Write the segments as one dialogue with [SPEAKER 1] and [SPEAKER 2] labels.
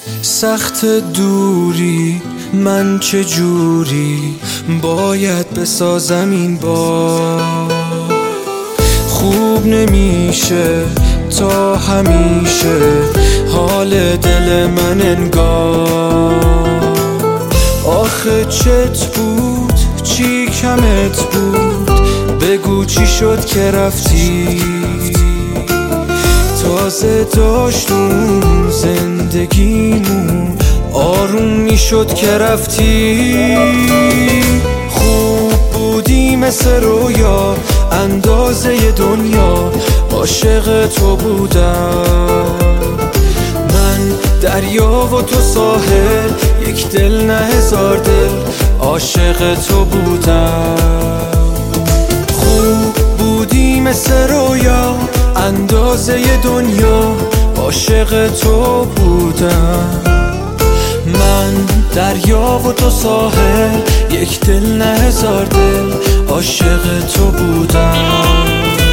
[SPEAKER 1] سخت دوری، من چجوری باید بسازم این بار؟ خوب نمیشه تا همیشه حال دل من انگار. آخه چت بود چی کمت بود، بگو چی شد که رفتی؟ تازه داشتون زندگیمون آروم میشد که رفتی. خوب بودی مثل رویا، اندازه دنیا عاشق تو بودم. من دریا و تو ساحل، یک دل نه هزار دل عاشق تو بودم. خوب بودی مثل رویا، اندازه دنیا عاشق تو بودم. من دریا و تو ساحل، یک دل نه هزار دل عاشق تو بودم.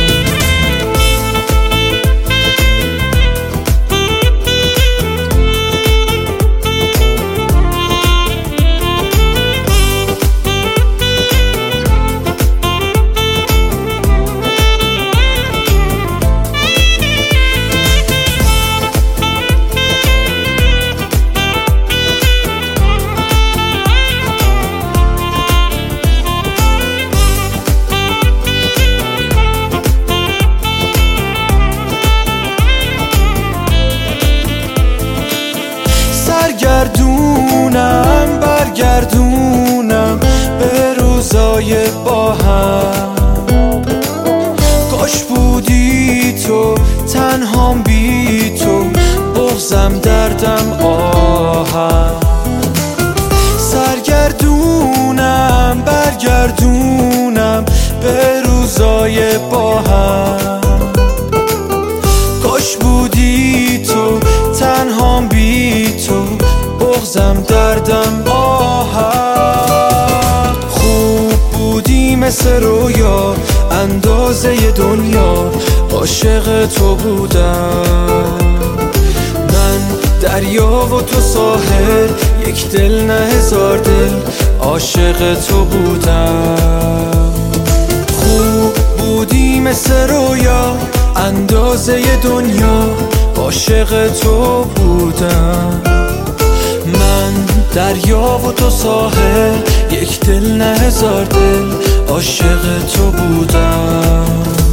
[SPEAKER 1] برگردونم به روزای با هم. کاش بودی تو تنهام بی تو، بغضم دردم آهم. برگردونم به روزای با هم. کاش بودی تو تنهام بی تو، بغضم دردم آهم. خوب بودی مثل رویا، اندازه دنیا عاشق تو بودم. من دریا و تو ساحل، یک دل نه هزار دل عاشق تو بودم. خوب بودی مثل رویا، اندازه دنیا عاشق تو بودم. من دریا و تو ساحل، یک دل نه هزار دل عاشق تو بودم.